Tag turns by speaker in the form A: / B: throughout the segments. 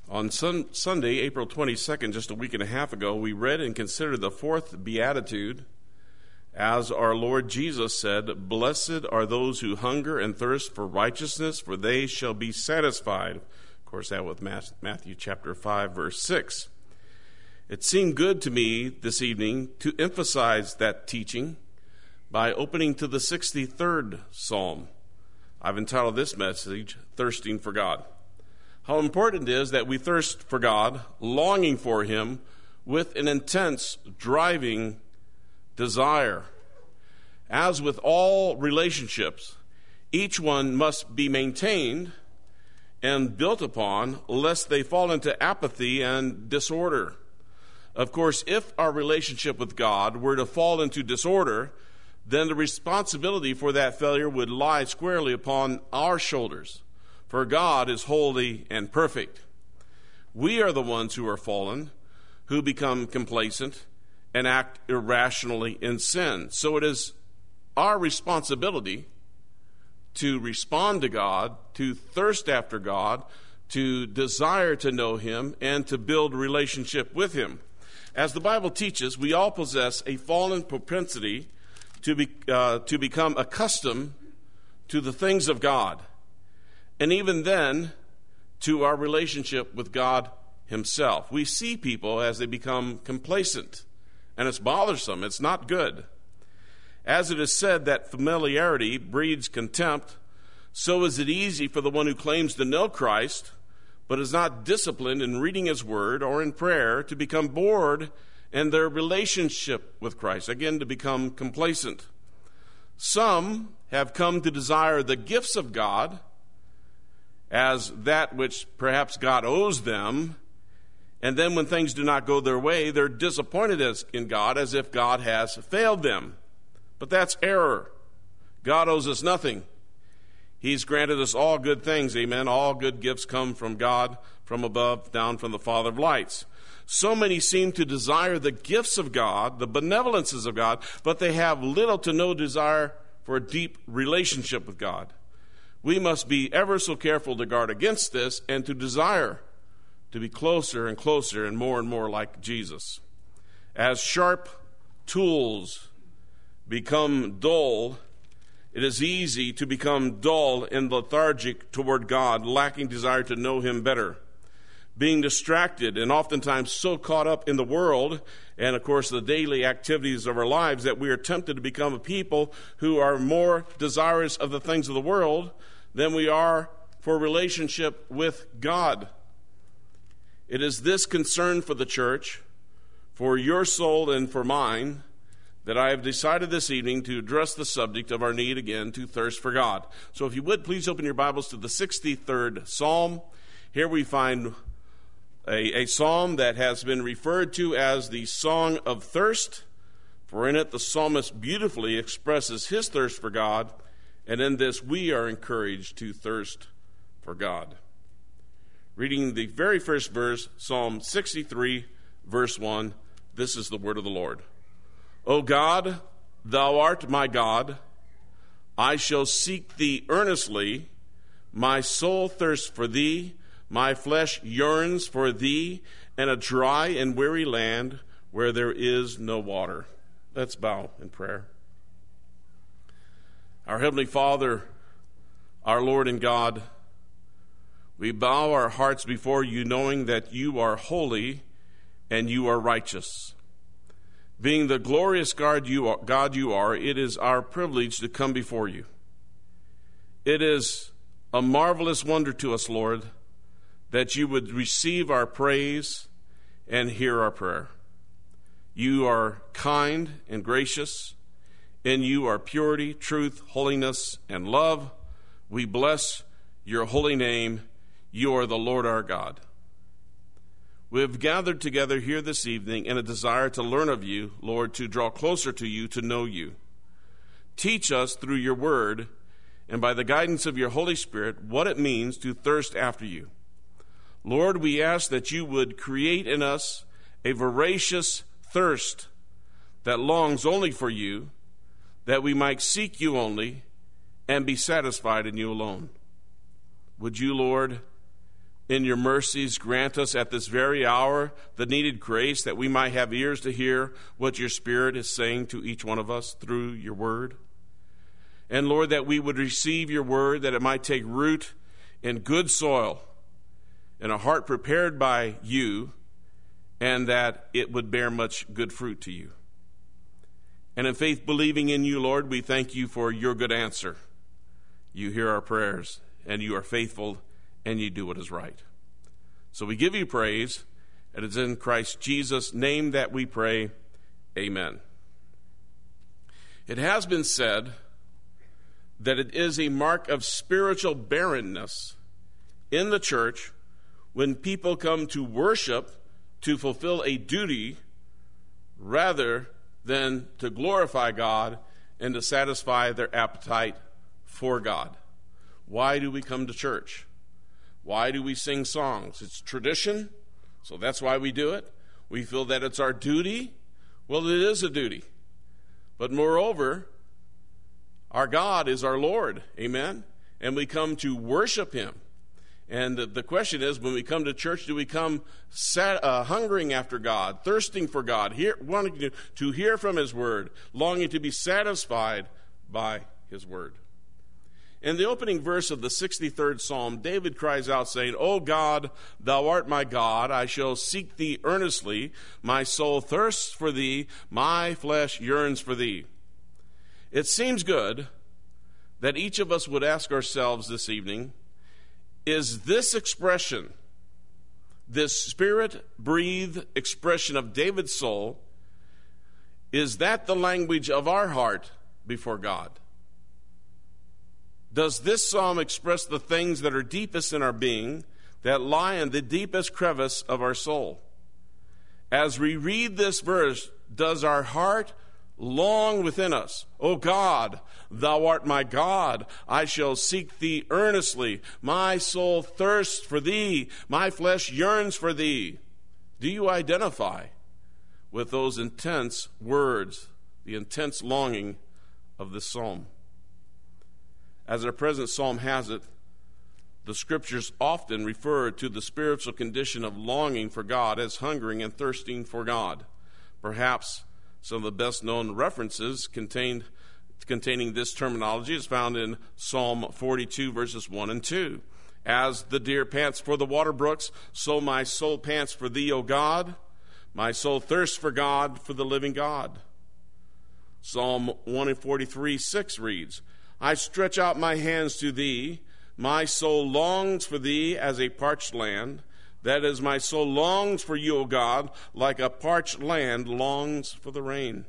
A: On Sunday, April 22nd, just a week and a half ago, we read and considered the fourth beatitude. As our Lord Jesus said, "Blessed are those who hunger and thirst for righteousness, for they shall be satisfied." Of course, that with Matthew chapter 5, verse 6. It seemed good to me this evening to emphasize that teaching by opening to the 63rd Psalm. I've entitled this message, "Thirsting for God." How important it is that we thirst for God, longing for Him with an intense, driving desire. As with all relationships, each one must be maintained and built upon, lest they fall into apathy and disorder. Of course, if our relationship with God were to fall into disorder, then the responsibility for that failure would lie squarely upon our shoulders. For God is holy and perfect. We are the ones who are fallen, who become complacent and act irrationally in sin. So it is our responsibility to respond to God, to thirst after God, to desire to know Him, and to build relationship with Him. As the Bible teaches, we all possess a fallen propensity to become accustomed to the things of God. And even then, to our relationship with God Himself. We see people as they become complacent, and it's bothersome. It's not good. As it is said that familiarity breeds contempt, so is it easy for the one who claims to know Christ, but is not disciplined in reading His Word or in prayer, to become bored in their relationship with Christ, again, to become complacent. Some have come to desire the gifts of God as that which perhaps God owes them, and then when things do not go their way, they're disappointed in God as if God has failed them. But that's error. God owes us nothing. He's granted us all good things, amen. All good gifts come from God, from above, down from the Father of lights. So many seem to desire the gifts of God, the benevolences of God, but they have little to no desire for a deep relationship with God. We must be ever so careful to guard against this and to desire to be closer and closer and more like Jesus. As sharp tools become dull, it is easy to become dull and lethargic toward God, lacking desire to know Him better, being distracted and oftentimes so caught up in the world and, of course, the daily activities of our lives that we are tempted to become a people who are more desirous of the things of the world than we are for relationship with God. It is this concern for the church, for your soul and for mine, that I have decided this evening to address the subject of our need again to thirst for God. So if you would, please open your Bibles to the 63rd Psalm. Here we find a psalm that has been referred to as the Song of Thirst, for in it the psalmist beautifully expresses his thirst for God, and in this we are encouraged to thirst for God. Reading the very first verse, Psalm 63, verse 1, this is the word of the Lord. O God, Thou art my God. I shall seek Thee earnestly. My soul thirsts for Thee. My flesh yearns for Thee in a dry and weary land where there is no water. Let's bow in prayer. Our Heavenly Father, our Lord and God, we bow our hearts before You, knowing that You are holy and You are righteous. Being the glorious God you are, it is our privilege to come before You. It is a marvelous wonder to us, Lord, that You would receive our praise and hear our prayer. You are kind and gracious. In You are purity, truth, holiness, and love. We bless Your holy name. You are the Lord our God. We have gathered together here this evening in a desire to learn of You, Lord, to draw closer to You, to know You. Teach us through Your word and by the guidance of Your Holy Spirit what it means to thirst after You. Lord, we ask that You would create in us a voracious thirst that longs only for You, that we might seek You only and be satisfied in You alone. Would You, Lord, in your mercies, grant us at this very hour the needed grace that we might have ears to hear what your Spirit is saying to each one of us through your word. And Lord, that we would receive your word, that it might take root in good soil, in a heart prepared by you, and that it would bear much good fruit to you. And in faith believing in you, Lord, we thank you for your good answer. You hear our prayers, and you are faithful, and you do what is right. So we give you praise, and it's in Christ Jesus' name that we pray. Amen. It has been said that it is a mark of spiritual barrenness in the church when people come to worship to fulfill a duty rather than to glorify God and to satisfy their appetite for God. Why do we come to church? Why do we sing songs? It's tradition, so that's why we do it. We feel that it's our duty. Well, it is a duty. But moreover, our God is our Lord, amen? And we come to worship him. And the question is, when we come to church, do we come hungering after God, thirsting for God, wanting to hear from his word, longing to be satisfied by his word? In the opening verse of the 63rd Psalm, David cries out saying, O God, thou art my God, I shall seek thee earnestly. My soul thirsts for thee, my flesh yearns for thee. It seems good that each of us would ask ourselves this evening, is this expression, this spirit-breathed expression of David's soul, is that the language of our heart before God? Does this psalm express the things that are deepest in our being, that lie in the deepest crevice of our soul? As we read this verse, does our heart long within us? O God, thou art my God, I shall seek thee earnestly. My soul thirsts for thee, my flesh yearns for thee. Do you identify with those intense words, the intense longing of this psalm? As our present psalm has it, the scriptures often refer to the spiritual condition of longing for God as hungering and thirsting for God. Perhaps some of the best-known references containing this terminology is found in Psalm 42, verses 1 and 2. As the deer pants for the water brooks, so my soul pants for thee, O God. My soul thirsts for God, for the living God. Psalm 143, 6 reads, I stretch out my hands to thee. My soul longs for thee as a parched land. That is, my soul longs for you, O God, like a parched land longs for the rain.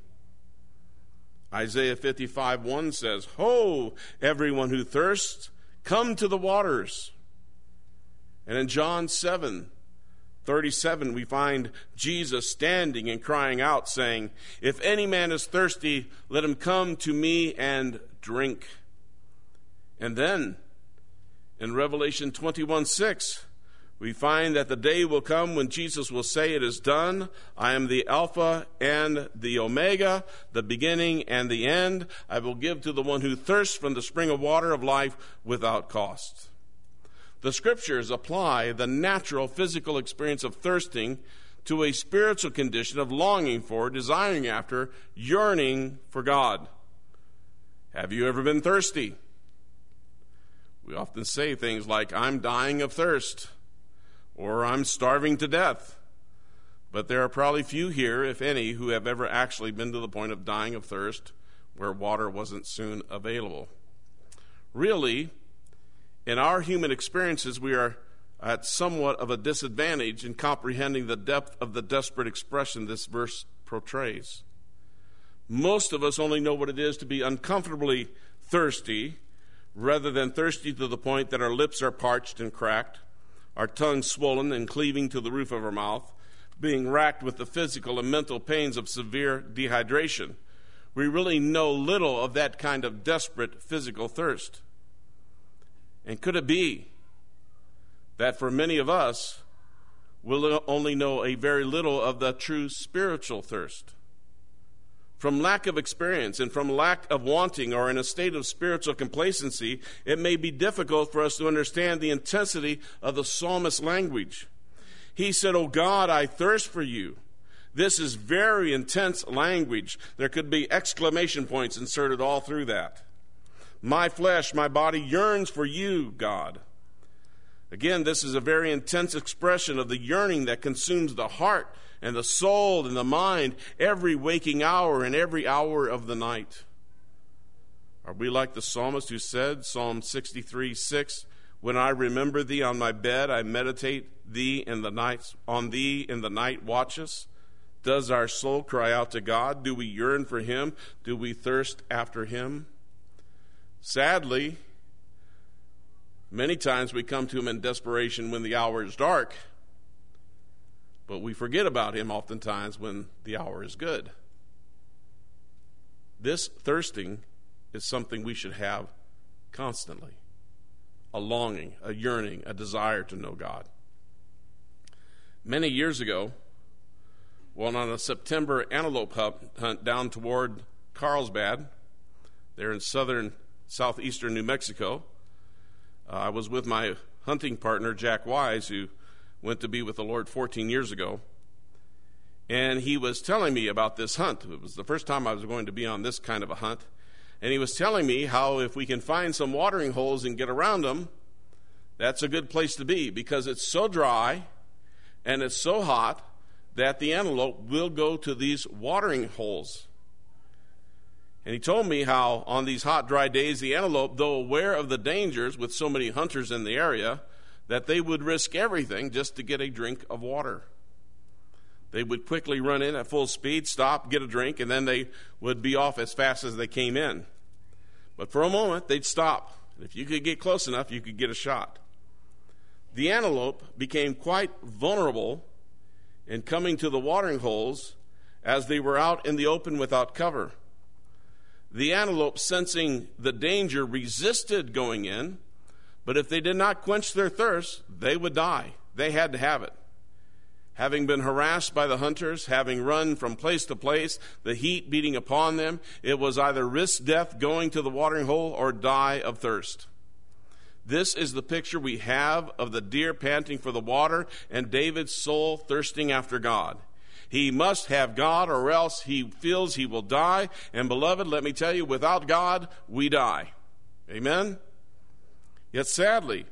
A: Isaiah 55, 1 says, Ho, everyone who thirsts, come to the waters. And in John 7, 37, we find Jesus standing and crying out, saying, If any man is thirsty, let him come to me and drink. And then, in Revelation 21, 6, we find that the day will come when Jesus will say, It is done. I am the Alpha and the Omega, the beginning and the end. I will give to the one who thirsts from the spring of water of life without cost. The scriptures apply the natural physical experience of thirsting to a spiritual condition of longing for, desiring after, yearning for God. Have you ever been thirsty? We often say things like, I'm dying of thirst, or I'm starving to death. But there are probably few here, if any, who have ever actually been to the point of dying of thirst where water wasn't soon available. Really, in our human experiences, we are at somewhat of a disadvantage in comprehending the depth of the desperate expression this verse portrays. Most of us only know what it is to be uncomfortably thirsty, rather than thirsty to the point that our lips are parched and cracked, our tongue swollen and cleaving to the roof of our mouth, being racked with the physical and mental pains of severe dehydration. We really know little of that kind of desperate physical thirst. And could it be that for many of us, we'll only know a very little of the true spiritual thirst? From lack of experience and from lack of wanting or in a state of spiritual complacency, it may be difficult for us to understand the intensity of the psalmist's language. He said, "O God, I thirst for you." This is very intense language. There could be exclamation points inserted all through that. My flesh, my body yearns for you, God. Again, this is a very intense expression of the yearning that consumes the heart and the soul and the mind every waking hour and every hour of the night. Are we like the psalmist who said, Psalm 63:6, "When I remember thee on my bed, I meditate on thee in the night watches"? Does our soul cry out to God? Do we yearn for him? Do we thirst after him? Sadly, many times we come to him in desperation when the hour is dark, but we forget about him oftentimes when the hour is good. This thirsting is something we should have constantly. A longing, a yearning, a desire to know God. Many years ago, while on a September antelope hunt down toward Carlsbad, there in southeastern New Mexico, I was with my hunting partner, Jack Wise, who went to be with the Lord 14 years ago. And he was telling me about this hunt. It was the first time I was going to be on this kind of a hunt. And he was telling me how if we can find some watering holes and get around them, that's a good place to be, because it's so dry and it's so hot that the antelope will go to these watering holes. And he told me how on these hot, dry days, the antelope, though aware of the dangers with so many hunters in the area, that they would risk everything just to get a drink of water. They would quickly run in at full speed, stop, get a drink, and then they would be off as fast as they came in. But for a moment, they'd stop. If you could get close enough, you could get a shot. The antelope became quite vulnerable in coming to the watering holes as they were out in the open without cover. The antelope, sensing the danger, resisted going in, but if they did not quench their thirst, they would die. They had to have it. Having been harassed by the hunters, having run from place to place, the heat beating upon them, it was either risk death going to the watering hole or die of thirst. This is the picture we have of the deer panting for the water and David's soul thirsting after God. He must have God or else he feels he will die. And beloved, let me tell you, without God, we die. Amen? Yet sadly,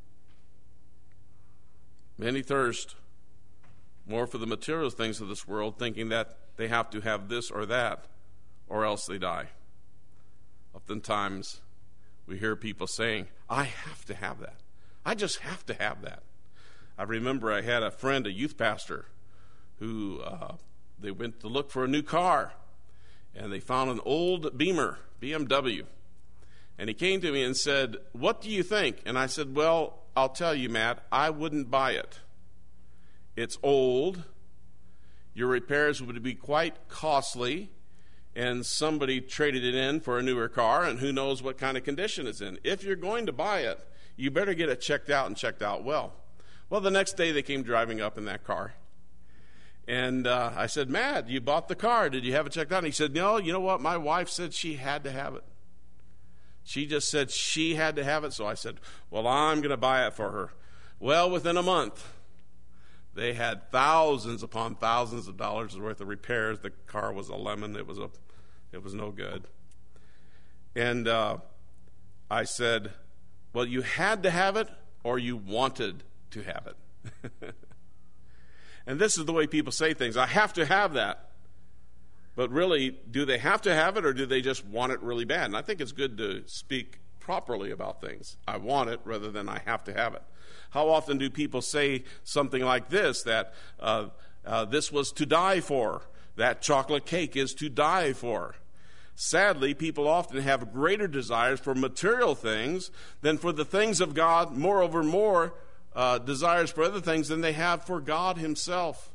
A: many thirst more for the material things of this world, thinking that they have to have this or that, or else they die. Oftentimes, we hear people saying, I have to have that. I just have to have that. I remember I had a friend, a youth pastor, who they went to look for a new car, and they found an old Beamer, BMW. And he came to me and said, what do you think? And I said, well, I'll tell you, Matt, I wouldn't buy it. It's old. Your repairs would be quite costly, and somebody traded it in for a newer car, and who knows what kind of condition it's in. If you're going to buy it, you better get it checked out and checked out well. Well, the next day they came driving up in that car. And I said, Matt, you bought the car. Did you have it checked out? And he said, no, you know what? My wife said she had to have it. She just said she had to have it. So I said, well, I'm going to buy it for her. Well, within a month, they had thousands upon thousands of dollars worth of repairs. The car was a lemon. It was no good. And I said, well, you had to have it or you wanted to have it. And this is the way people say things. I have to have that. But really, do they have to have it or do they just want it really bad? And I think it's good to speak properly about things. I want it rather than I have to have it. How often do people say something like this, that this was to die for, that chocolate cake is to die for? Sadly, people often have greater desires for material things than for the things of God, moreover, more desires for other things than they have for God himself.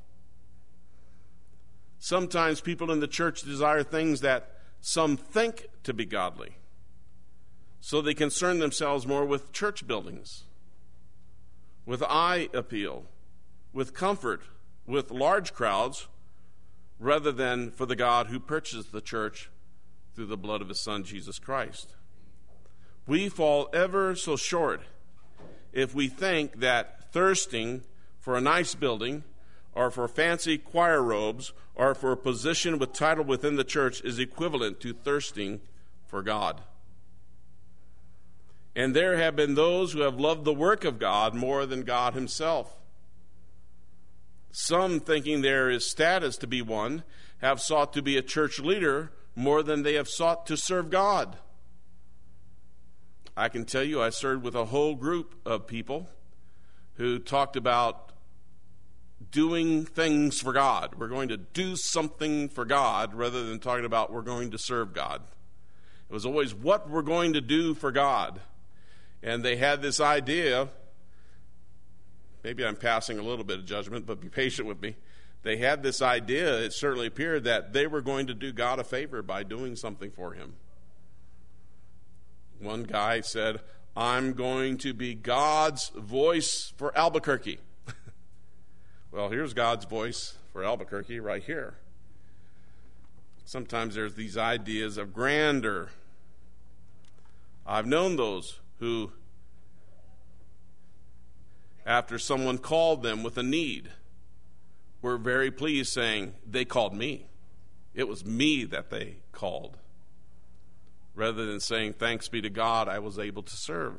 A: Sometimes people in the church desire things that some think to be godly, so they concern themselves more with church buildings, with eye appeal, with comfort, with large crowds, rather than for the God who purchased the church through the blood of his Son, Jesus Christ. We fall ever so short if we think that thirsting for a nice building or for fancy choir robes or for a position with title within the church is equivalent to thirsting for God. And there have been those who have loved the work of God more than God himself. Some, thinking there is status to be won, have sought to be a church leader more than they have sought to serve God. I can tell you I served with a whole group of people who talked about doing things for God. We're going to do something for God rather than talking about we're going to serve God. It was always what we're going to do for God. And they had this idea, maybe I'm passing a little bit of judgment, but be patient with me. They had this idea, it certainly appeared, that they were going to do God a favor by doing something for him. One guy said, I'm going to be God's voice for Albuquerque. Well, here's God's voice for Albuquerque right here. Sometimes there's these ideas of grandeur. I've known those who, after someone called them with a need, were very pleased, saying, they called me. It was me that they called. Rather than saying, thanks be to God, I was able to serve.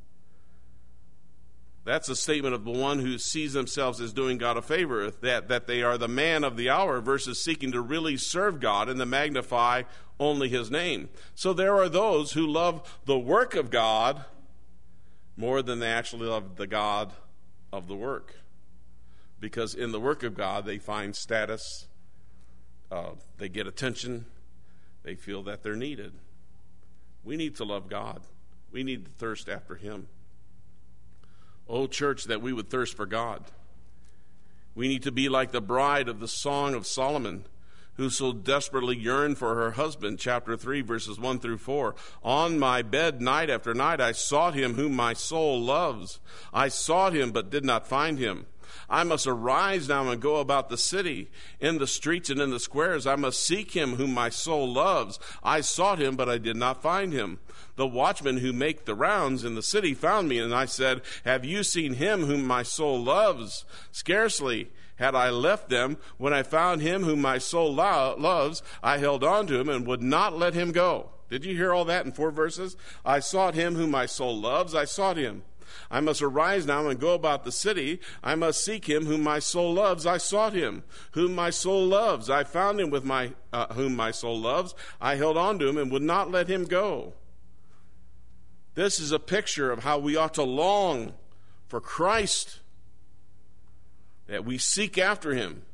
A: That's a statement of the one who sees themselves as doing God a favor, that they are the man of the hour versus seeking to really serve God and to magnify only his name. So there are those who love the work of God more than they actually love the God of the work. Because in the work of God, they find status, they get attention, they feel that they're needed. We need to love God. We need to thirst after him. Oh, church, that we would thirst for God. We need to be like the bride of the Song of Solomon, who so desperately yearned for her husband, chapter 3, verses 1 through 4. On my bed night after night I sought him whom my soul loves. I sought him but did not find him. I must arise now and go about the city, in the streets and in the squares. I must seek him whom my soul loves. I sought him, but I did not find him. The watchmen who make the rounds in the city found me, and I said, have you seen him whom my soul loves? Scarcely had I left them when I found him whom my soul loves. I held on to him and would not let him go. Did you hear all that in 4 verses? I sought him whom my soul loves. I sought him. I must arise now and go about the city. I must seek him whom my soul loves. I sought him whom my soul loves. I found him with whom my soul loves. I held on to him and would not let him go. This is a picture of how we ought to long for Christ, that we seek after him.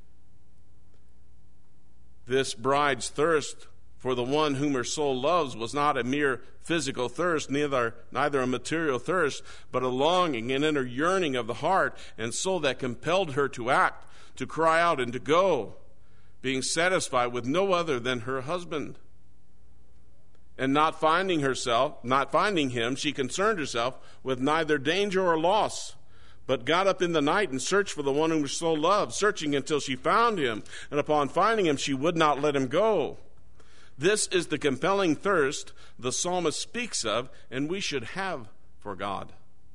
A: This bride's thirst for the one whom her soul loves was not a mere physical thirst, neither a material thirst, but a longing and inner yearning of the heart and soul that compelled her to act, to cry out, and to go, being satisfied with no other than her husband. And not finding him, she concerned herself with neither danger or loss, but got up in the night and searched for the one whom her soul loved, searching until she found him. And upon finding him, she would not let him go. This is the compelling thirst the psalmist speaks of, and we should have for God.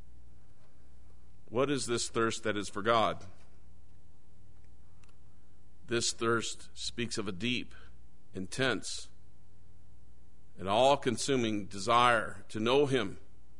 A: What is this thirst that is for God? This thirst speaks of a deep, intense, and all-consuming desire to know him,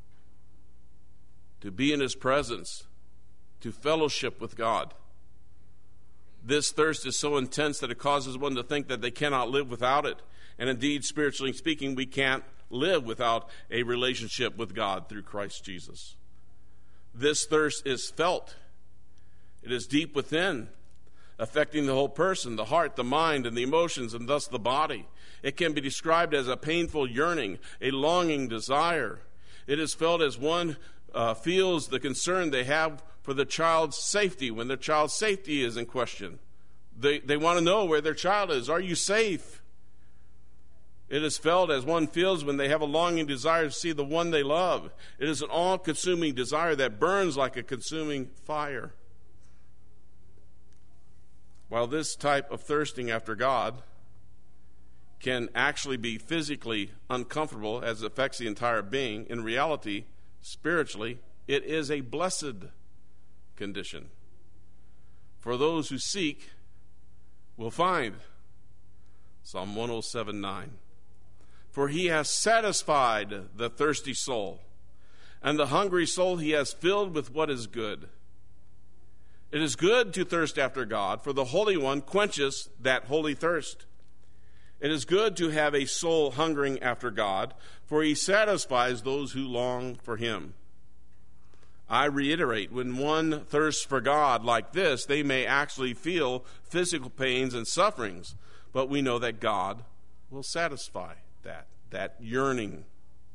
A: to be in his presence, to fellowship with God. This thirst is so intense that it causes one to think that they cannot live without it. And indeed, spiritually speaking, we can't live without a relationship with God through Christ Jesus. This thirst is felt. It is deep within, affecting the whole person, the heart, the mind, and the emotions, and thus the body. It can be described as a painful yearning, a longing desire. It is felt as one feels the concern they have for the child's safety when their child's safety is in question. They want to know where their child is. Are you safe? It is felt as one feels when they have a longing desire to see the one they love. It is an all-consuming desire that burns like a consuming fire. While this type of thirsting after God can actually be physically uncomfortable as it affects the entire being, in reality, spiritually, it is a blessed condition. For those who seek will find. Psalm 107:9. For he has satisfied the thirsty soul, and the hungry soul he has filled with what is good. It is good to thirst after God, for the Holy One quenches that holy thirst. It is good to have a soul hungering after God, for he satisfies those who long for him. I reiterate, when one thirsts for God like this, they may actually feel physical pains and sufferings, but we know that God will satisfy that yearning.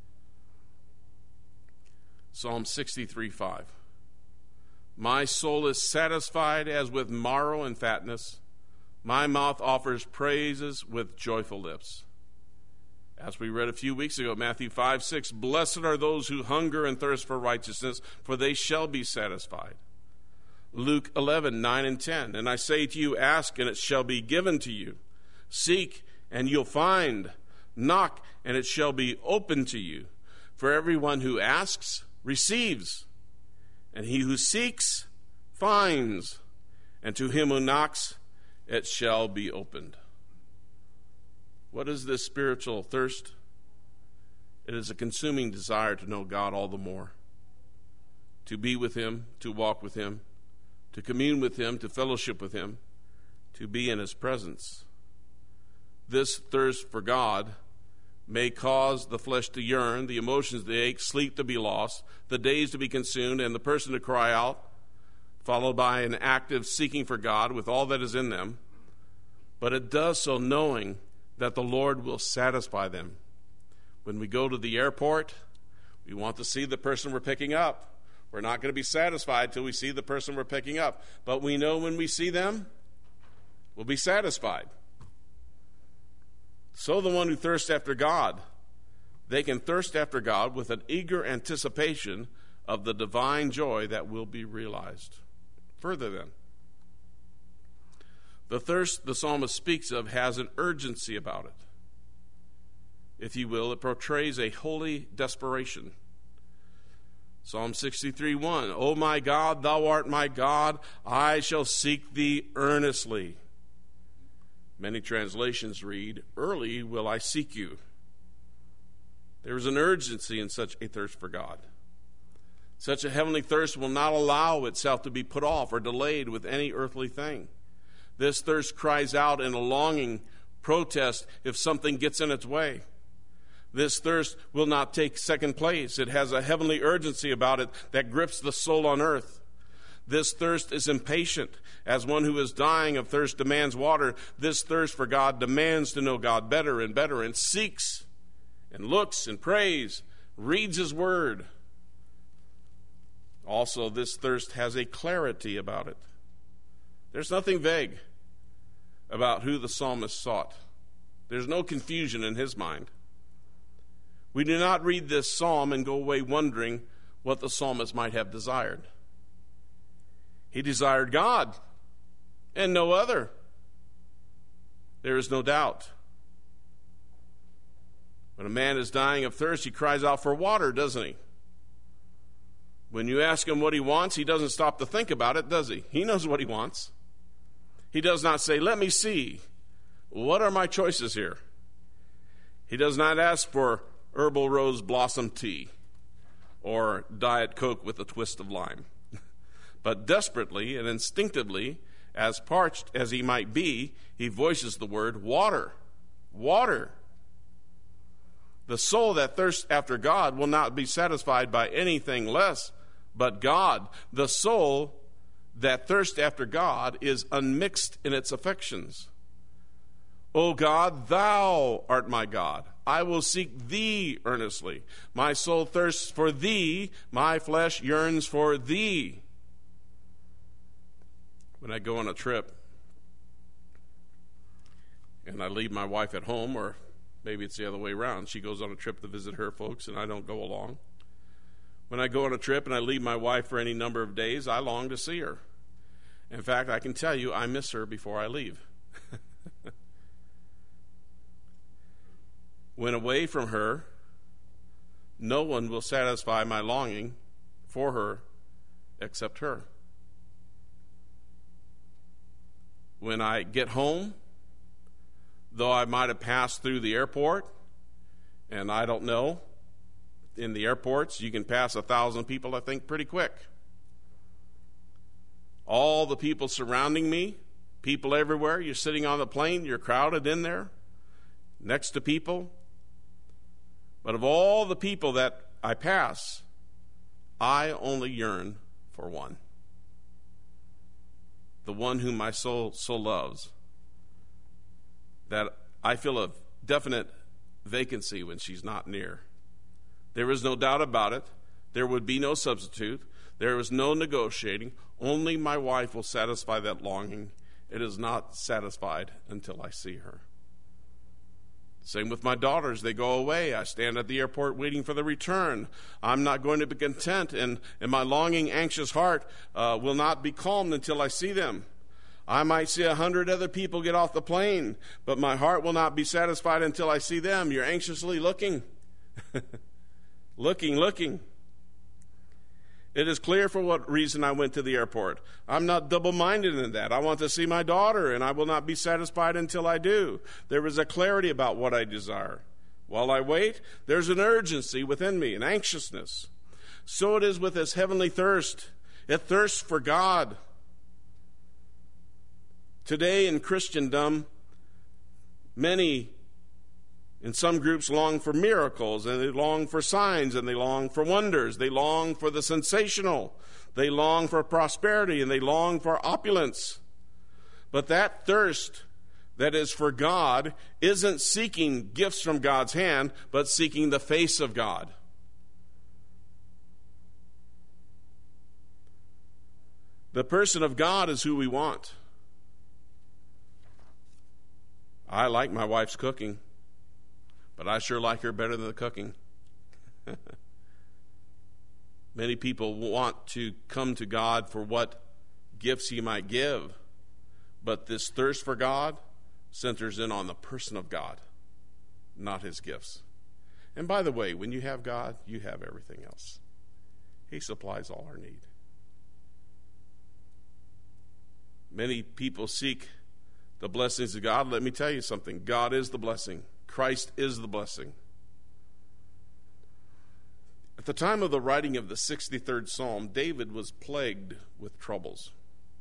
A: Psalm 63:5. My soul is satisfied as with marrow and fatness. My mouth offers praises with joyful lips. As we read a few weeks ago, Matthew 5:6, blessed are those who hunger and thirst for righteousness, for they shall be satisfied. Luke 11:9 and 10, and I say to you, ask and it shall be given to you. Seek and you'll find. Knock and it shall be open to you. For everyone who asks receives, and he who seeks finds, and to him who knocks it shall be opened. What is this spiritual thirst? It is a consuming desire to know God all the more, to be with him, to walk with him, to commune with him, to fellowship with him, to be in his presence. This thirst for God may cause the flesh to yearn, the emotions to ache, sleep to be lost, the days to be consumed, and the person to cry out, followed by an active seeking for God with all that is in them. But it does so knowing that the Lord will satisfy them. When we go to the airport, we want to see the person we're picking up. We're not going to be satisfied till we see the person we're picking up. But we know when we see them, we'll be satisfied. So the one who thirsts after God, they can thirst after God with an eager anticipation of the divine joy that will be realized. Further then, the thirst the psalmist speaks of has an urgency about it. If you will, it portrays a holy desperation. Psalm 63:1, O my God, thou art my God, I shall seek thee earnestly. Many translations read, early will I seek you. There is an urgency in such a thirst for God. Such a heavenly thirst will not allow itself to be put off or delayed with any earthly thing. This thirst cries out in a longing protest if something gets in its way. This thirst will not take second place. It has a heavenly urgency about it that grips the soul on earth. This thirst is impatient. As one who is dying of thirst demands water, this thirst for God demands to know God better and seeks and looks and prays, reads his word. Also, this thirst has a clarity about it. There's nothing vague about who the psalmist sought. There's no confusion in his mind. We do not read this psalm and go away wondering what the psalmist might have desired. He desired God and no other. There is no doubt. When a man is dying of thirst, he cries out for water, doesn't he? When you ask him what he wants, he doesn't stop to think about it, does he? He knows what he wants. He does not say, let me see. What are my choices here? He does not ask for herbal rose blossom tea or Diet Coke with a twist of lime. But desperately and instinctively, as parched as he might be, he voices the word water. Water. The soul that thirsts after God will not be satisfied by anything less but God. The soul that thirsts after God is unmixed in its affections. O God, thou art my God. I will seek thee earnestly. My soul thirsts for thee. My flesh yearns for thee. When I go on a trip and I leave my wife at home, or maybe it's the other way around, she goes on a trip to visit her folks and I don't go along. When I go on a trip and I leave my wife for any number of days, I long to see her. In fact, I can tell you I miss her before I leave. When away from her, no one will satisfy my longing for her except her. When I get home, though I might have passed through the airport, and I don't know, in the airports you can pass 1,000 people, I think, pretty quick. All the people surrounding me, people everywhere, you're sitting on the plane, you're crowded in there, next to people. But of all the people that I pass, I only yearn for one. The one whom my soul so loves, that I feel a definite vacancy when she's not near. There is no doubt about it. There would be no substitute. There is no negotiating. Only my wife will satisfy that longing. It is not satisfied until I see her. Same with my daughters. They go away. I stand at the airport waiting for the return. I'm not going to be content, and my longing, anxious heart will not be calmed until I see them. I might see 100 other people get off the plane, but my heart will not be satisfied until I see them. You're anxiously looking. looking. It is clear for what reason I went to the airport. I'm not double-minded in that. I want to see my daughter, and I will not be satisfied until I do. There is a clarity about what I desire. While I wait, there's an urgency within me, an anxiousness. So it is with this heavenly thirst. It thirsts for God. Today in Christendom, many in some groups long for miracles, and they long for signs, and they long for wonders. They long for the sensational. They long for prosperity, and they long for opulence. But that thirst that is for God isn't seeking gifts from God's hand, but seeking the face of God. The person of God is who we want. I like my wife's cooking, but I sure like her better than the cooking. Many people want to come to God for what gifts he might give, but this thirst for God centers in on the person of God, not his gifts. And by the way, when you have God, you have everything else. He supplies all our need. Many people seek the blessings of God. Let me tell you something. God is the blessing. Christ is the blessing. At the time of the writing of the 63rd Psalm, David was plagued with troubles.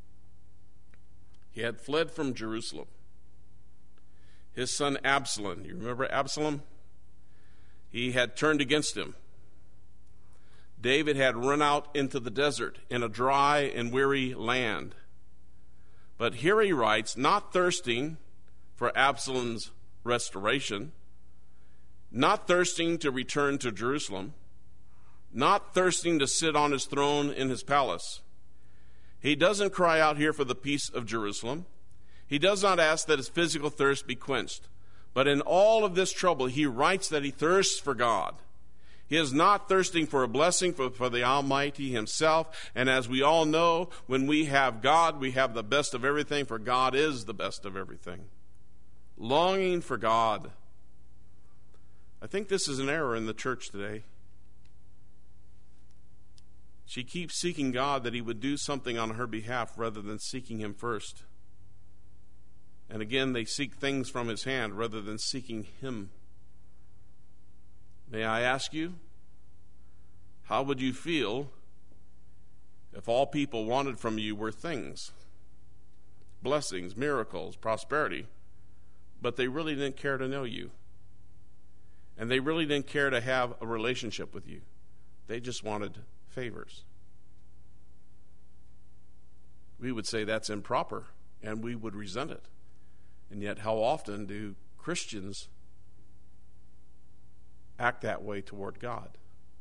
A: He had fled from Jerusalem. His son Absalom, you remember Absalom? He had turned against him. David had run out into the desert in a dry and weary land. But here he writes, not thirsting for Absalom's restoration, not thirsting to return to Jerusalem, not thirsting to sit on his throne in his palace. He doesn't cry out here for the peace of Jerusalem. He does not ask that his physical thirst be quenched. But in all of this trouble, he writes that he thirsts for God. He is not thirsting for a blessing for the Almighty himself. And as we all know, when we have God, we have the best of everything, for God is the best of everything. Longing for God. I think this is an error in the church today. She keeps seeking God that he would do something on her behalf rather than seeking him first. And again, they seek things from his hand rather than seeking him. May I ask you, how would you feel if all people wanted from you were things, blessings, miracles, prosperity, but they really didn't care to know you, and they really didn't care to have a relationship with you? They just wanted favors. We would say that's improper, and we would resent it. And yet, how often do Christians act that way toward God?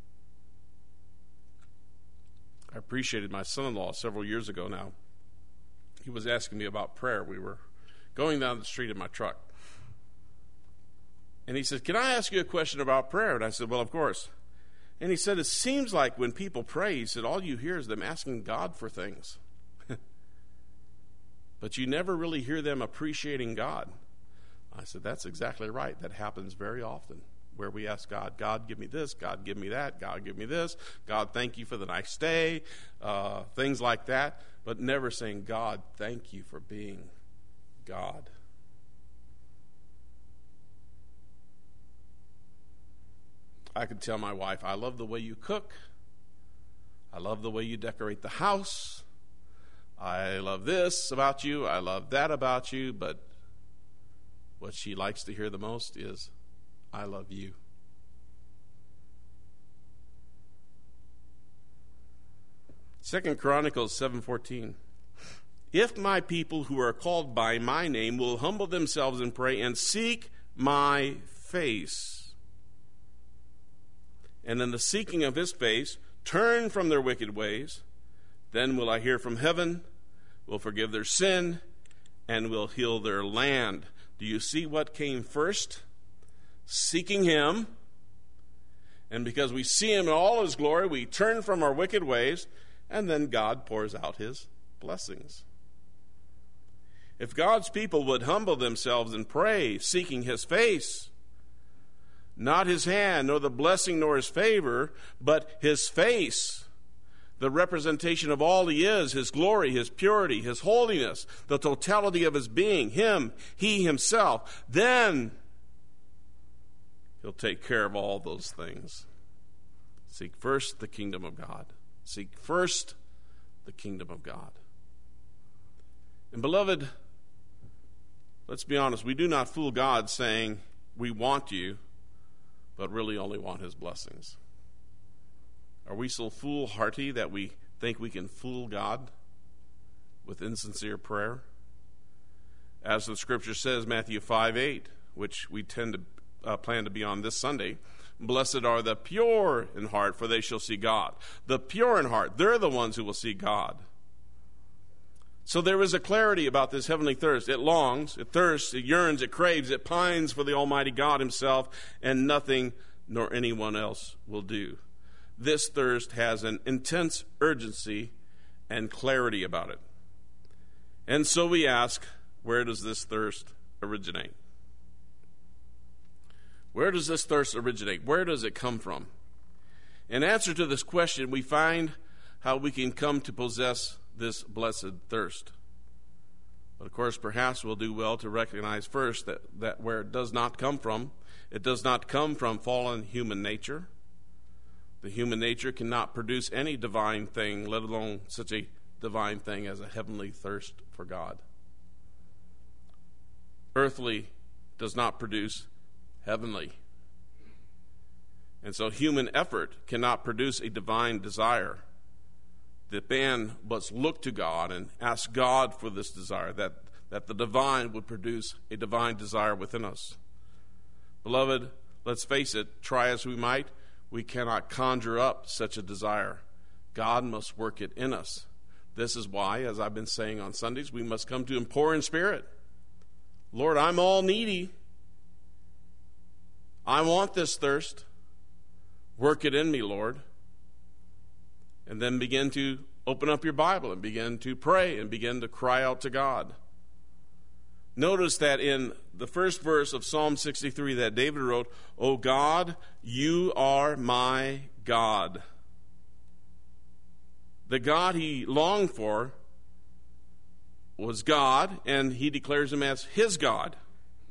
A: I appreciated my son-in-law several years ago now. He was asking me about prayer. We were going down the street in my truck. And he said, "Can I ask you a question about prayer?" And I said, "Well, of course." And he said, "It seems like when people pray," he said, "all you hear is them asking God for things." but you never really hear them appreciating God. I said, that's exactly right. That happens very often, where we ask God, God, give me this, God, give me that, God, give me this, God, thank you for the nice day, things like that, but never saying, God, thank you for being God. I could tell my wife, I love the way you cook. I love the way you decorate the house. I love this about you. I love that about you. But what she likes to hear the most is, I love you. Second Chronicles 7:14. If my people who are called by my name will humble themselves and pray and seek my face, and in the seeking of his face, turn from their wicked ways, then will I hear from heaven, will forgive their sin, and will heal their land. Do you see what came first? Seeking him. And because we see him in all his glory, we turn from our wicked ways, and then God pours out his blessings. If God's people would humble themselves and pray, seeking his face, not his hand, nor the blessing, nor his favor, but his face, the representation of all he is, his glory, his purity, his holiness, the totality of his being, him, he himself, then he'll take care of all those things. Seek first the kingdom of God. Seek first the kingdom of God. And beloved, let's be honest, we do not fool God saying we want you, but really only want his blessings. Are we so foolhardy that we think we can fool God with insincere prayer? As the scripture says, Matthew 5:8, which we tend to plan to be on this Sunday, blessed are the pure in heart, for they shall see God. The pure in heart, they're the ones who will see God. So there is a clarity about this heavenly thirst. It longs, it thirsts, it yearns, it craves, it pines for the Almighty God himself, and nothing nor anyone else will do. This thirst has an intense urgency and clarity about it. And so we ask, where does this thirst originate? Where does this thirst originate? Where does it come from? In answer to this question, we find how we can come to possess this blessed thirst. But of course, perhaps we'll do well to recognize first that where it does not come from, it does not come from fallen human nature. The human nature cannot produce any divine thing, let alone such a divine thing as a heavenly thirst for God. Earthly does not produce heavenly. And so human effort cannot produce a divine desire. The man must look to God and ask God for this desire, that the divine would produce a divine desire within us. Beloved, let's face it, try as we might, we cannot conjure up such a desire. God must work it in us. This is why, as I've been saying on Sundays, we must come to him poor in spirit. Lord, I'm all needy. I want this thirst. Work it in me, Lord. And then begin to open up your Bible and begin to pray and begin to cry out to God. Notice that in the first verse of Psalm 63 that David wrote, "O God, you are my God." The God he longed for was God, and he declares him as his God.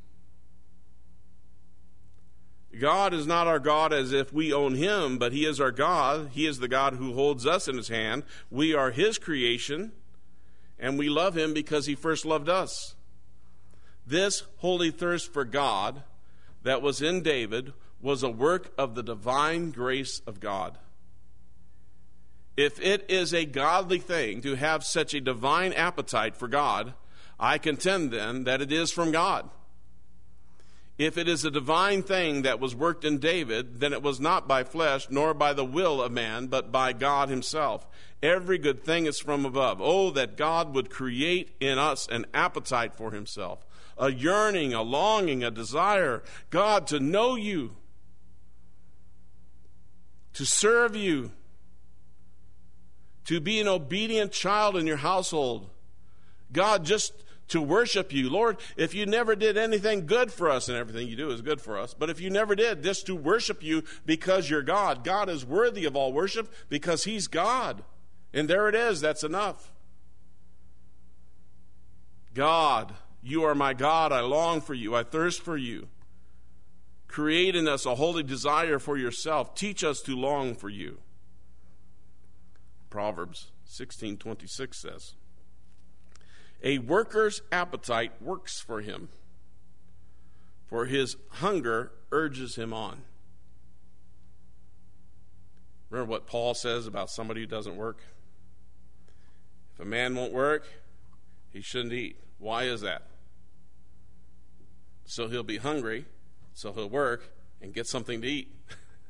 A: God is not our God as if we own him, but he is our God. He is the God who holds us in his hand. We are his creation, and we love him because he first loved us. This holy thirst for God that was in David was a work of the divine grace of God. If it is a godly thing to have such a divine appetite for God, I contend then that it is from God. If it is a divine thing that was worked in David, then it was not by flesh nor by the will of man, but by God himself. Every good thing is from above. Oh, that God would create in us an appetite for himself, a yearning, a longing, a desire, God, to know you, to serve you, to be an obedient child in your household. God, just to worship you. Lord, if you never did anything good for us, and everything you do is good for us, but if you never did, just to worship you because you're God. God is worthy of all worship because he's God. And there it is. That's enough. God, you are my God. I long for you. I thirst for you. Create in us a holy desire for yourself. Teach us to long for you. Proverbs 16:26 says, a worker's appetite works for him, for his hunger urges him on. Remember what Paul says about somebody who doesn't work? If a man won't work, he shouldn't eat. Why is that? So he'll be hungry, so he'll work and get something to eat.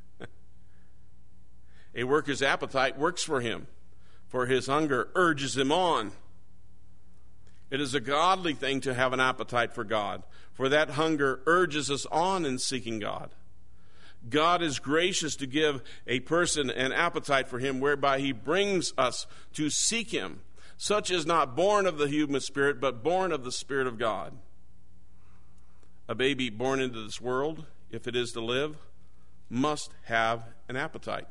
A: A worker's appetite works for him, for his hunger urges him on. It is a godly thing to have an appetite for God, for that hunger urges us on in seeking God. God is gracious to give a person an appetite for him, whereby he brings us to seek him. Such is not born of the human spirit, but born of the Spirit of God. A baby born into this world, if it is to live, must have an appetite.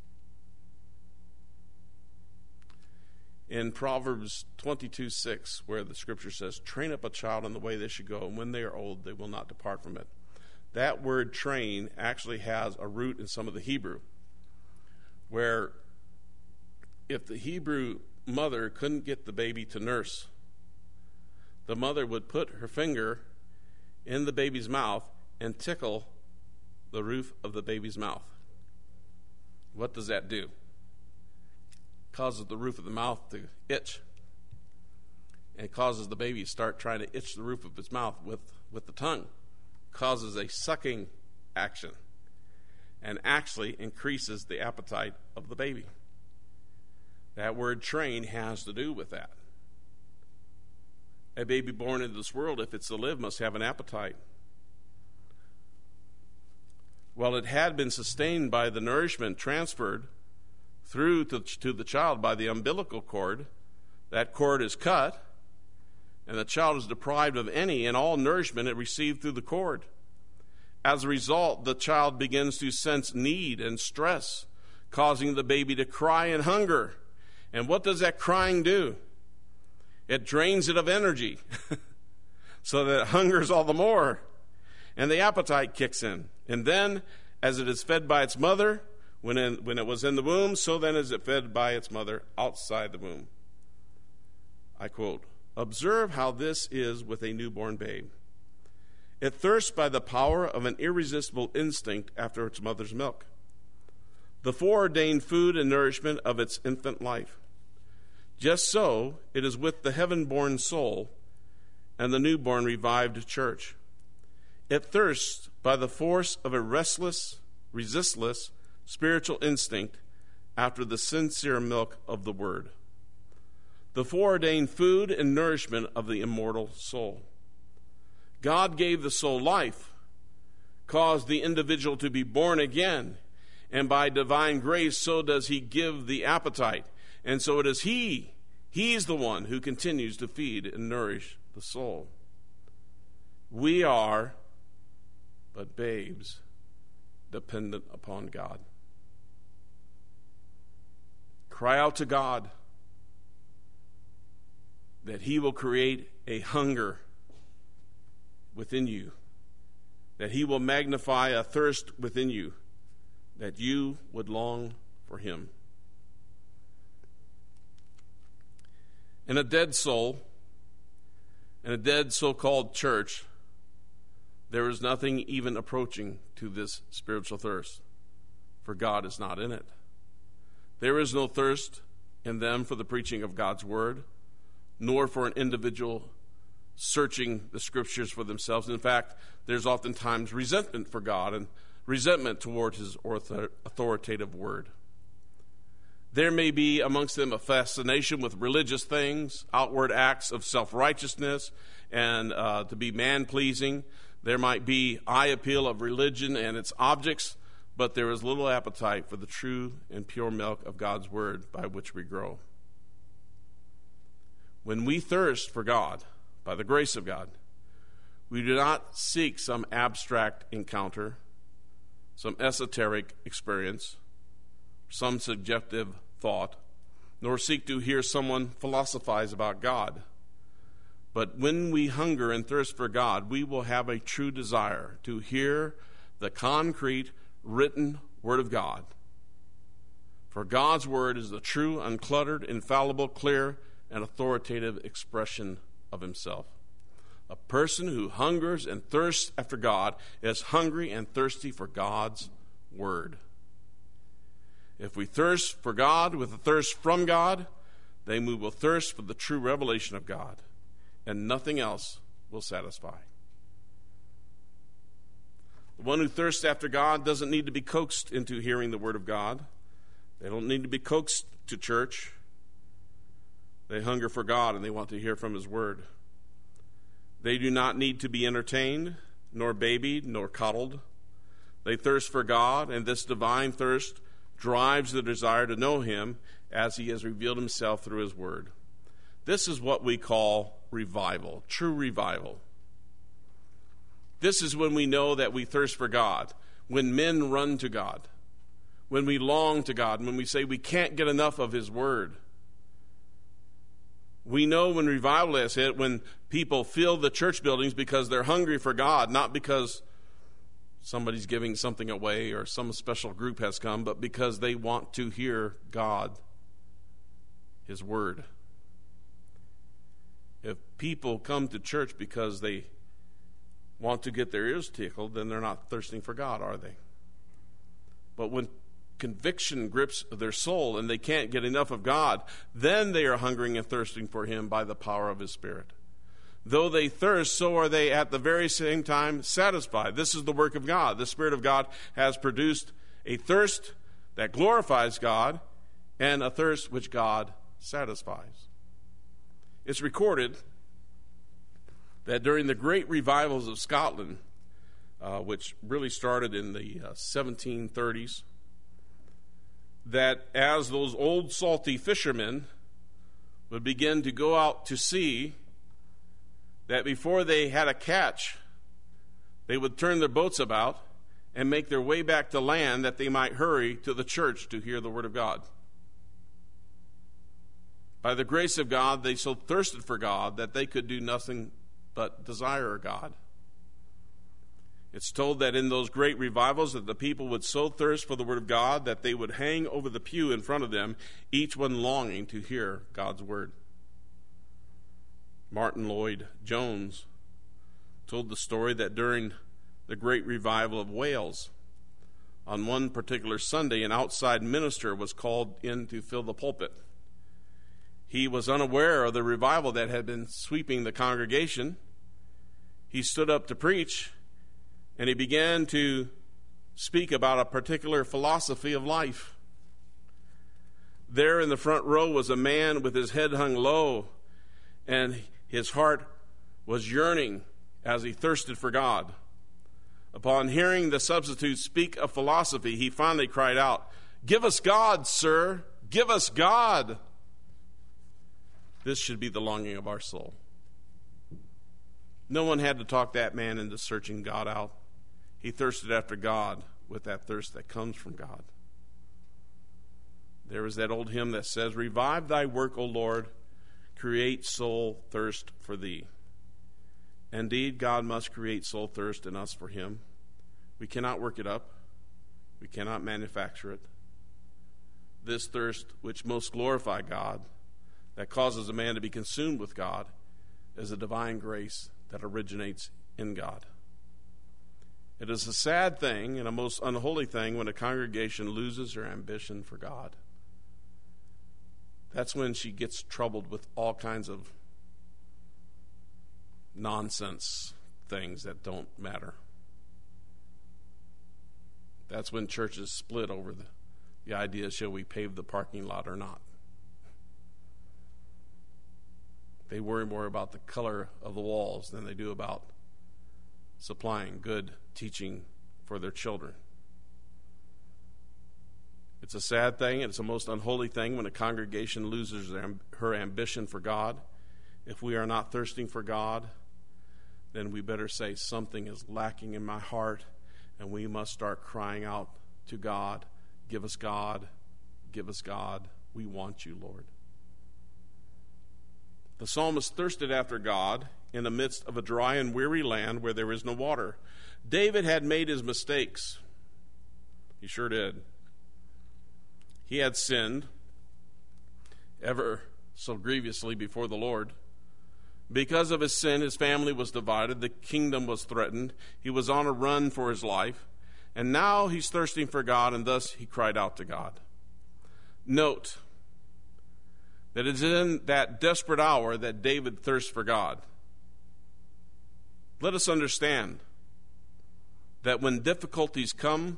A: In Proverbs 22:6, where the scripture says, train up a child in the way they should go, and when they are old, they will not depart from it. That word train actually has a root in some of the Hebrew, where if the Hebrew mother couldn't get the baby to nurse, the mother would put her finger in the baby's mouth and tickle the roof of the baby's mouth. What does that do? Causes the roof of the mouth to itch. And it causes the baby to start trying to itch the roof of its mouth with the tongue. Causes a sucking action and actually increases the appetite of the baby. That word train has to do with that. A baby born into this world, if it's to live, must have an appetite. Well, it had been sustained by the nourishment transferred through to the child by the umbilical cord. That cord is cut, and the child is deprived of any and all nourishment it received through the cord. As a result, the child begins to sense need and stress, causing the baby to cry in hunger. And what does that crying do? It drains it of energy, so that it hungers all the more, and the appetite kicks in. And then, as it is fed by its mother, when it was in the womb, so then is it fed by its mother outside the womb. I quote, observe how this is with a newborn babe. It thirsts by the power of an irresistible instinct after its mother's milk, the foreordained food and nourishment of its infant life. Just so it is with the heaven-born soul and the newborn revived church. It thirsts by the force of a restless, resistless, spiritual instinct after the sincere milk of the Word, the foreordained food and nourishment of the immortal soul. God gave the soul life, caused the individual to be born again, and by divine grace, so does he give the appetite. And so it is he's the one who continues to feed and nourish the soul. We are but babes dependent upon God. Cry out to God that he will create a hunger within you, that he will magnify a thirst within you, that you would long for him. In a dead soul, in a dead so-called church, there is nothing even approaching to this spiritual thirst, for God is not in it. There is no thirst in them for the preaching of God's word, nor for an individual searching the scriptures for themselves. In fact, there's oftentimes resentment for God and resentment toward his authoritative word. There may be amongst them a fascination with religious things, outward acts of self-righteousness, and to be man-pleasing. There might be eye appeal of religion and its objects, but there is little appetite for the true and pure milk of God's word by which we grow. When we thirst for God, by the grace of God, we do not seek some abstract encounter, some esoteric experience, some subjective thought, nor seek to hear someone philosophize about God. But when we hunger and thirst for God, we will have a true desire to hear the concrete, written Word of God. For God's Word is the true, uncluttered, infallible, clear, and authoritative expression of Himself. A person who hungers and thirsts after God is hungry and thirsty for God's Word. If we thirst for God with a thirst from God, then we will thirst for the true revelation of God, and nothing else will satisfy. The one who thirsts after God doesn't need to be coaxed into hearing the Word of God. They don't need to be coaxed to church. They hunger for God and they want to hear from His Word. They do not need to be entertained, nor babied, nor coddled. They thirst for God, and this divine thirst drives the desire to know Him as He has revealed Himself through His Word. This is what we call revival, true revival. This is when we know that we thirst for God, when men run to God, when we long to God, when we say we can't get enough of His Word. We know when revival has hit, when people fill the church buildings because they're hungry for God, not because somebody's giving something away or some special group has come, but because they want to hear God, His Word. If people come to church because they want to get their ears tickled, then they're not thirsting for God, are they? But when conviction grips their soul and they can't get enough of God, then they are hungering and thirsting for Him by the power of His Spirit. Though they thirst, so are they at the very same time satisfied. This is the work of God. The Spirit of God has produced a thirst that glorifies God and a thirst which God satisfies. It's recorded that during the great revivals of Scotland, which really started in the 1730s, that as those old salty fishermen would begin to go out to sea, that before they had a catch, they would turn their boats about and make their way back to land that they might hurry to the church to hear the Word of God. By the grace of God, they so thirsted for God that they could do nothing but desire God. It's told that in those great revivals that the people would so thirst for the Word of God that they would hang over the pew in front of them, each one longing to hear God's Word. Martin Lloyd-Jones told the story that during the great revival of Wales, on one particular Sunday, an outside minister was called in to fill the pulpit. He was unaware of the revival that had been sweeping the congregation. He stood up to preach, and he began to speak about a particular philosophy of life. There in the front row was a man with his head hung low, and his heart was yearning as he thirsted for God. Upon hearing the substitute speak of philosophy, he finally cried out, "Give us God, sir! Give us God!" This should be the longing of our soul. No one had to talk that man into searching God out. He thirsted after God with that thirst that comes from God. There is that old hymn that says, "Revive thy work, O Lord, create soul thirst for thee." Indeed, God must create soul thirst in us for Him. We cannot work it up. We cannot manufacture it. This thirst which most glorify God, that causes a man to be consumed with God, is a divine grace that originates in God. It is a sad thing and a most unholy thing when a congregation loses her ambition for God. That's when she gets troubled with all kinds of nonsense things that don't matter. That's when churches split over the idea, shall we pave the parking lot or not? They worry more about the color of the walls than they do about supplying good teaching for their children. It's a sad thing, and it's a most unholy thing when a congregation loses her ambition for God If we are not thirsting for God, then we better say something is lacking in my heart, and we must start crying out to God. Give us God. Give us God. We want you, Lord. The psalmist thirsted after God in the midst of a dry and weary land where there is no water. David had made his mistakes. He sure did. He had sinned ever so grievously before the Lord. Because of his sin, his family was divided. The kingdom was threatened. He was on a run for his life. And now he's thirsting for God, and thus he cried out to God. Note that it's in that desperate hour that David thirsts for God. Let us understand that when difficulties come,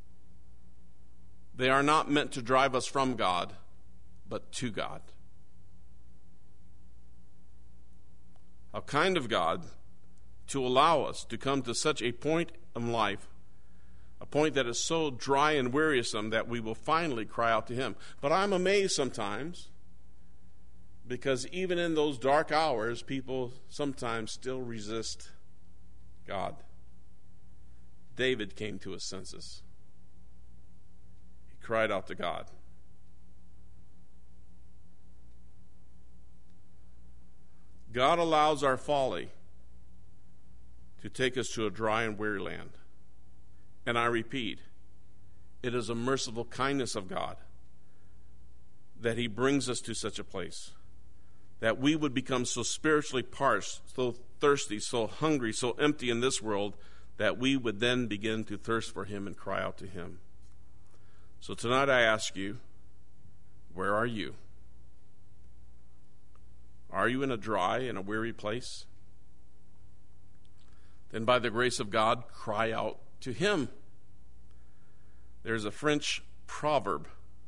A: they are not meant to drive us from God, but to God. How kind of God to allow us to come to such a point in life, a point that is so dry and wearisome that we will finally cry out to Him. But I'm amazed sometimes, because even in those dark hours, people sometimes still resist God. David came to his senses. He cried out to God. God allows our folly to take us to a dry and weary land. And I repeat, it is a merciful kindness of God that He brings us to such a place, that we would become so spiritually parched, so thirsty, so hungry, so empty in this world, that we would then begin to thirst for Him and cry out to Him. So tonight I ask you, where are you? Are you in a dry and a weary place? Then by the grace of God, cry out to Him. There's a French proverb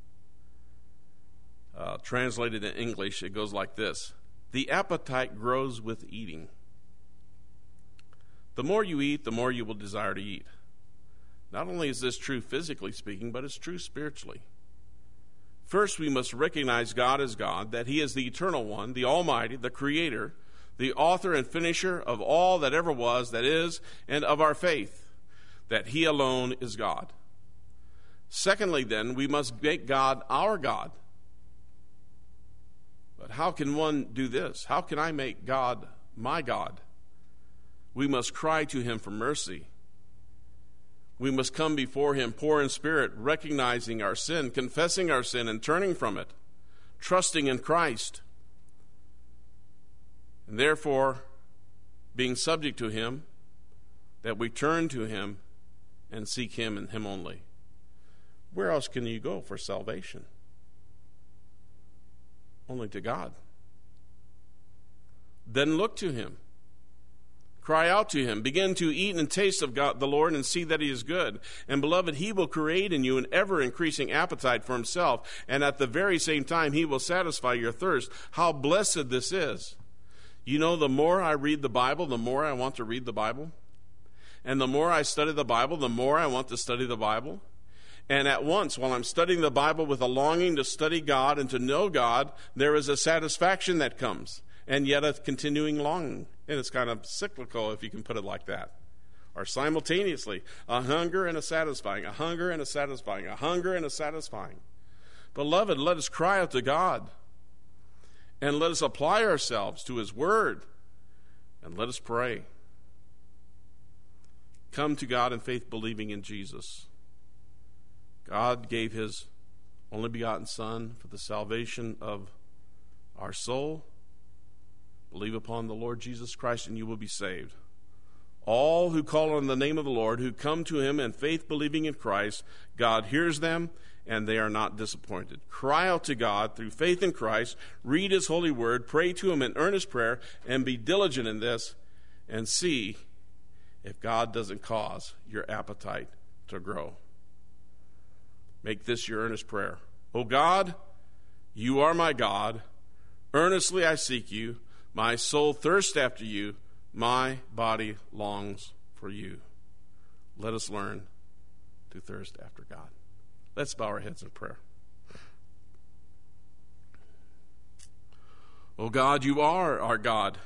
A: translated in English. It goes like this: the appetite grows with eating. The more you eat, the more you will desire to eat. Not only is this true physically speaking, but it's true spiritually. First, we must recognize God as God, that He is the eternal one, the Almighty, the Creator, the author and finisher of all that ever was, that is, and of our faith, that He alone is God. Secondly, then, we must make God our God. But how can one do this? How can I make God my God? We must cry to Him for mercy. We must come before Him poor in spirit, recognizing our sin, confessing our sin, and turning from it, trusting in Christ. And therefore, being subject to Him, that we turn to Him and seek Him and Him only. Where else can you go for salvation? Only to God. Then look to Him. Cry out to Him. Begin to eat and taste of God, the Lord, and see that He is good. And beloved, He will create in you an ever-increasing appetite for Himself, and at the very same time, He will satisfy your thirst. How blessed this is. You know, the more I read the Bible, the more I want to read the Bible. And the more I study the Bible, the more I want to study the Bible. And at once, while I'm studying the Bible with a longing to study God and to know God, there is a satisfaction that comes, and yet a continuing longing. And it's kind of cyclical, if you can put it like that. Or simultaneously, a hunger and a satisfying, a hunger and a satisfying, a hunger and a satisfying. Beloved, let us cry out to God, and let us apply ourselves to His Word, and let us pray. Come to God in faith, believing in Jesus. God gave His only begotten Son for the salvation of our soul. Believe upon the Lord Jesus Christ and you will be saved. All who call on the name of the Lord, who come to Him in faith believing in Christ, God hears them and they are not disappointed. Cry out to God through faith in Christ, read His holy word, pray to Him in earnest prayer, and be diligent in this, and see if God doesn't cause your appetite to grow. Make this your earnest prayer. O God, You are my God. Earnestly I seek You. My soul thirsts after You. My body longs for You. Let us learn to thirst after God. Let's bow our heads in prayer. Oh God, you are our God.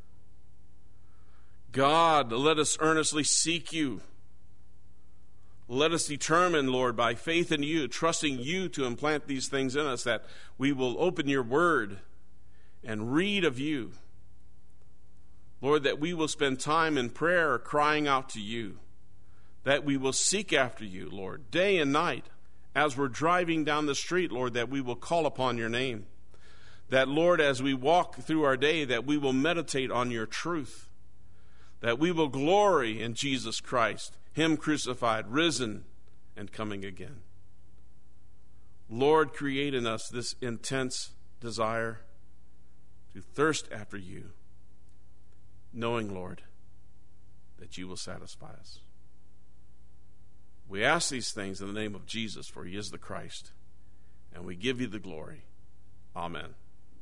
A: God, let us earnestly seek you. Let us determine, Lord, by faith in you, trusting you to implant these things in us, that we will open your word and read of you. Lord, that we will spend time in prayer crying out to you, that we will seek after you, Lord, day and night. As we're driving down the street, Lord, that we will call upon your name. That, Lord, as we walk through our day, that we will meditate on your truth. That we will glory in Jesus Christ, him crucified, risen, and coming again. Lord, create in us this intense desire to thirst after you, knowing, Lord, that you will satisfy us. We ask these things in the name of Jesus, for he is the Christ, and we give you the glory. Amen.